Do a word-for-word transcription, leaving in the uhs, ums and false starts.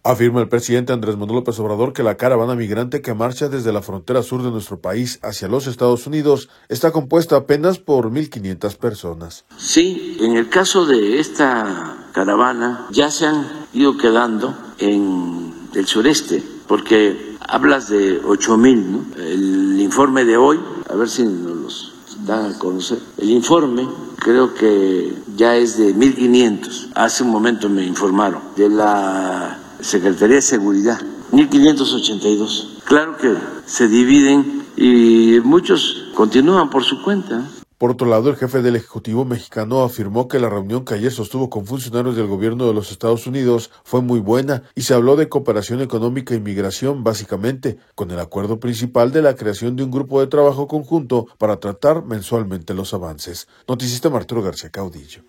Afirma el presidente Andrés Manuel López Obrador que la caravana migrante que marcha desde la frontera sur de nuestro país hacia los Estados Unidos está compuesta apenas por mil quinientas personas. Sí, en el caso de esta caravana ya se han ido quedando en el sureste, porque hablas de ocho mil, ¿no? El informe de hoy, a ver si nos los dan a conocer, el informe creo que ya es de mil quinientos, hace un momento me informaron, de la Secretaría de Seguridad, mil quinientos ochenta y dos. Claro que se dividen y muchos continúan por su cuenta. Por otro lado, el jefe del Ejecutivo mexicano afirmó que la reunión que ayer sostuvo con funcionarios del gobierno de los Estados Unidos fue muy buena y se habló de cooperación económica y migración, básicamente, con el acuerdo principal de la creación de un grupo de trabajo conjunto para tratar mensualmente los avances. Noticista Arturo García Caudillo.